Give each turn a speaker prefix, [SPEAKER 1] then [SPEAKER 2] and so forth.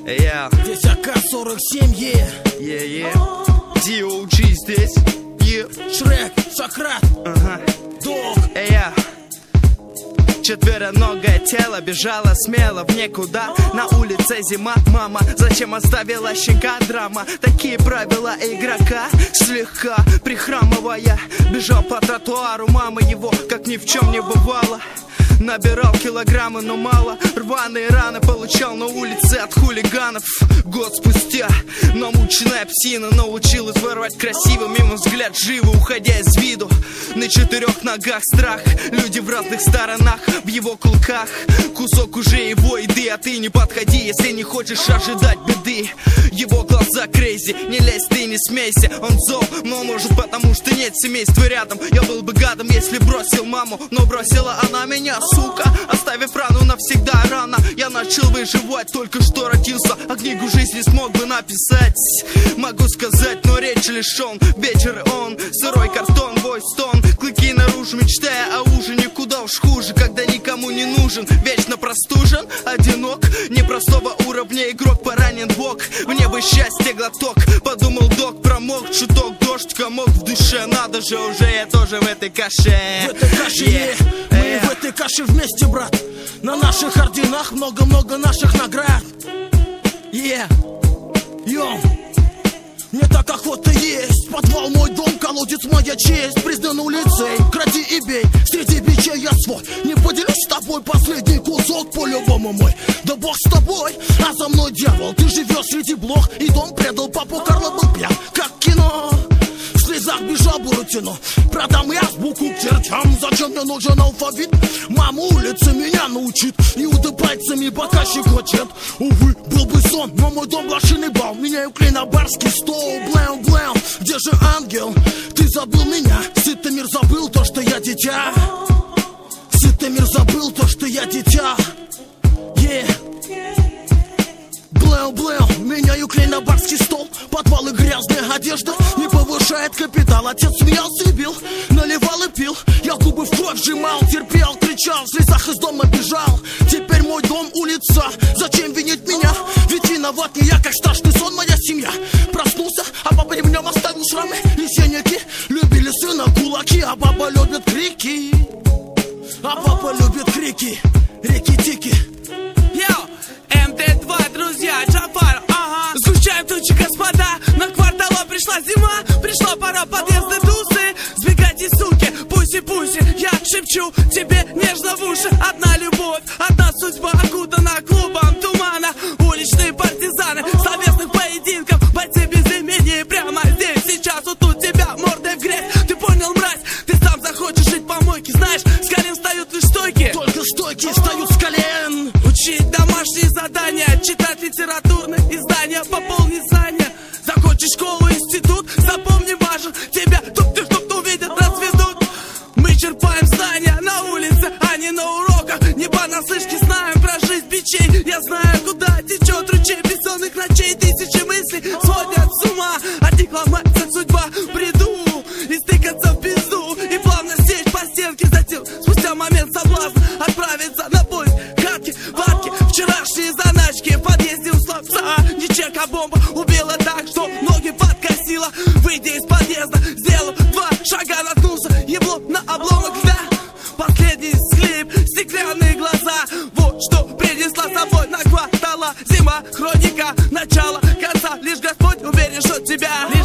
[SPEAKER 1] Здесь АК-47,
[SPEAKER 2] D.O.G. здесь,
[SPEAKER 1] Шрек, Сократ, Дог.
[SPEAKER 2] Четвероногое тело бежало смело в никуда. На улице зима, мама, зачем оставила щенка? Драма, такие правила игрока. Слегка прихрамывая, бежал по тротуару. Мама его, как ни в чем не бывало, набирал килограммы, но мало. Рваные раны получал на улице от хулиганов. Год спустя намученная псина научилась воровать красиво, мимо взгляд живо, уходя из виду. На 4 ногах страх, люди в разных сторонах. В его кулаках кусок уже его еды, а ты не подходи, если не хочешь ожидать беды. Его глаза крейзи, не лезь ты, не смейся. Он зол, но может потому что нет семейства рядом. Я был бы гадом, если бросил маму, но бросила она меня, сука, оставив рану навсегда рано. Я начал выживать, только что родился, а книгу жизни смог бы написать. Могу сказать, но речь лишен. Вечер он, сырой картон, бой стон, клыки наружу, мечтая о ужине. Куда уж хуже, когда никому не нужен. Вечно простужен, одинок, непростого уровня игрок, поранен в бок. Мне бы счастье глоток, подумал док, промок чуток, дождь, комок в душе. Надо же, уже я тоже в этой каше.
[SPEAKER 1] В этой каше, мы в этой каше вместе, брат. На наших орденах много-много наших наград. Йо, мне так охота есть. Подвал мой дом, колодец моя честь. Признан лицей, кради и бей. Среди бичей я свой, не поделюсь с тобой. Последний кусок по-любому мой. Да бог с тобой, а за мной дьявол. Ты живешь среди блох, и дом предал. Папу Карло был пьян, как кино. В слезах бежал Буратино. Продам я азбуку к чертям. Зачем мне нужен алфавит? Мама улица меня научит. Иуда пальцами пока щекочет. Увы, был бы сон, но мой дом блошиный бал. Меняю клей на барский стол. Блэм, где же ангел? Ты забыл меня. Сытый мир забыл то, что я дитя. Сытый мир забыл то, что я дитя. Блэм, меняю клей на барский стол. Подвал и грязная одежда не повышает капитал. Отец смеялся и бил, наливал и пил. Я губы в кровь сжимал, терпел, кричал, в слезах из дома бежал. Теперь мой дом улица, зачем винить меня? Ведь виноват не я, как страшный сон моя семья. Проснулся, а папа ремнем оставил шрамы. Лисенники любили сына кулаки, а папа любит крики. А папа любит крики, реки-тики.
[SPEAKER 3] МТ2, друзья, Джафар, Сгущаем тучи, господа. На квартала пришла зима, пришла пора подъезды тусы. Сбегайте, суки, пуси-пуси. Я шепчу тебе нежно в уши. Одна любовь, одна судьба, окутана клубом тумана. Уличные партизаны, словесных поединков, бойцы без имени. Прямо здесь, сейчас, вот тут тебя мордой в грязь. Ты понял, мразь, ты сам захочешь жить по мойке. Знаешь, с колен встают лишь стойки.
[SPEAKER 1] Только стойки встают с колен.
[SPEAKER 3] Учить домашние задания, читать литературные издания, пополнить знания. Закончишь школу, институт, запомни, важен тебя. Тут увидят, разведут. Мы черпаем знания на улице, а не на уроках. Не понаслышке знаем про жизнь бичей. Я знаю, куда течет ручей бессонных ночей. Тысячи мыслей сводят с ума. От них ломается судьба, бреду и стыкаться в пизду. И плавно сесть по стенке, затем спустя момент соблазн отправиться на поиск хатки, ватки. Вчерашние заначки в подъезде у слабца. Не чек, а бомба убила так, что ноги подкосила. Выйдя из подъезда, сделал 2 шага, наткнулся еблом на обломок льда. Последний схлип, стеклянные глаза. Вот что принесла с собой на квартала зима. Хроника начала конца, лишь Господь убережет тебя.